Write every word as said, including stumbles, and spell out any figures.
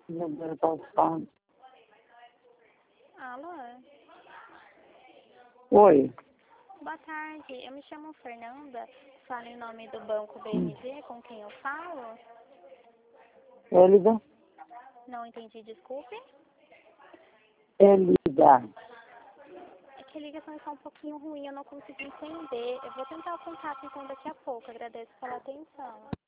Número telefone. Alô? Oi. Boa tarde, eu me chamo Fernanda, falo em nome do Banco B M G, com quem eu falo? Elida? Não entendi, desculpe. Elida. É que a ligação está um pouquinho ruim, eu não consigo entender. Eu vou tentar o contato então daqui a pouco, agradeço pela atenção.